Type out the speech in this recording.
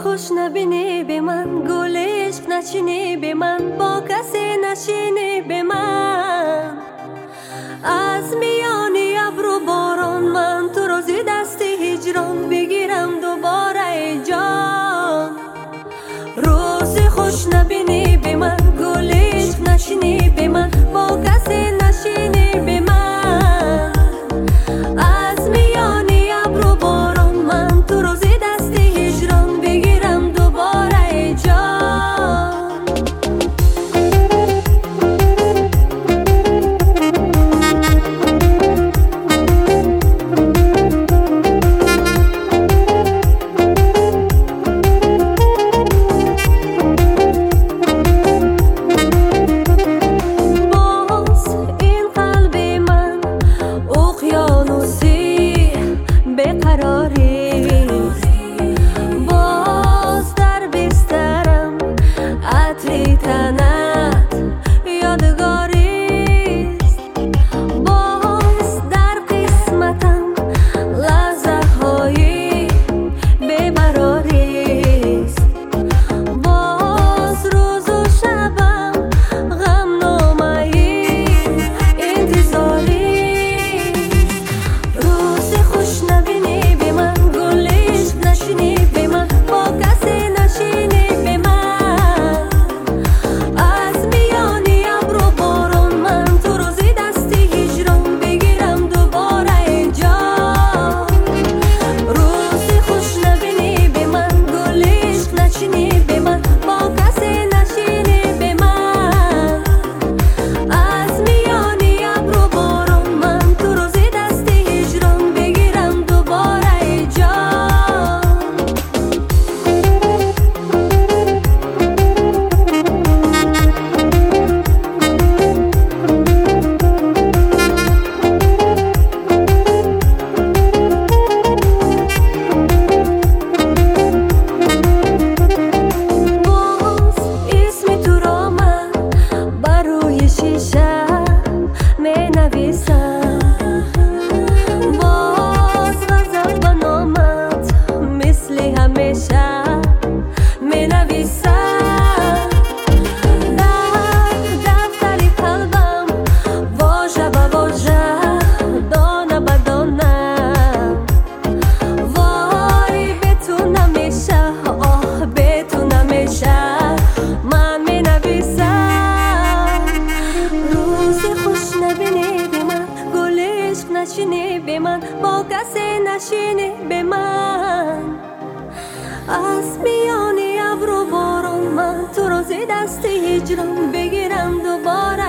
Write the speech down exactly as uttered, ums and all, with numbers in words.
خوش نبینی به من، گل عشق نچینی به من، با کسی نشینی به من. از میانی ابر و باران من تو رو زی دست هجران بگیرم دوباره ای جان. روز خوش نبینی به من، گل عشق نچینی به من، با کسی نشینی به من. از میانی ابر و باران من تو رو زی دست هجران بگیرم دوباره ای جان. باز در بسترم عطری تنت یادگاریست، باز در قسمتم لحظه های بی‌قراریست، باز روز و شبم غم نامه‌ای انتظاریست. روز خوش نبینی به من، گل عشق نشینی به من، با کسی نشینی به من. از میانی ابر و باران من تو رو زی دست هجران بگیرم دوباره ای جان. روز خوش نبینی به من، گل عشق نچینی به من، با کسی نشینی به من. از میانی ابر و باران من تو رو زی دست هجران بگیرم دوباره ای جان. باز اسم تو را من بر روی شیشه می نویسم، باز غزل به نامت مثل همیشه می نویسم. در دفتر قلبم واژه به واژه، دانه به دانه، وای به تو نمیشه، آه به تو نمیشه من می نویسم. روز خوش نبینی به من، گل عشق نچینی به من، با کسی نشینی به من. از میانی ابر و باران من تو رو زی دست هجران بگیرم دوباره